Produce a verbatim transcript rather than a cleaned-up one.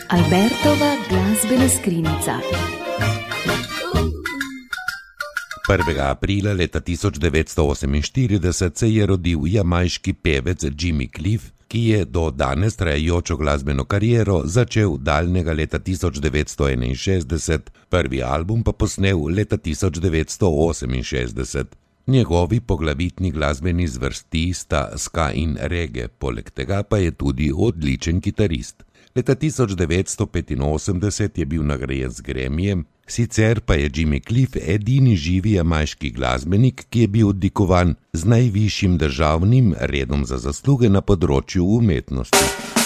Albertova glasbena skrinjica. prvega aprila leta tisoč devetsto oseminštirideset se je rodil jamajški pevec Jimmy Cliff, ki je do danes trajajočo glasbeno kariero začel daljnega leta tisoč devetsto enainšestdeset, prvi album pa posnel leta tisoč devetsto oseminšestdeset. Njegovi poglavitni glasbeni zvrsti sta ska in reggae, poleg tega pa je tudi odličen kitarist. Leta tisoč devetsto petinosemdeset je bil nagrajen z Grammyjem, sicer pa je Jimmy Cliff edini živi jamajški glasbenik, ki je bil odlikovan z najvišjim državnim redom za zasluge na področju umetnosti.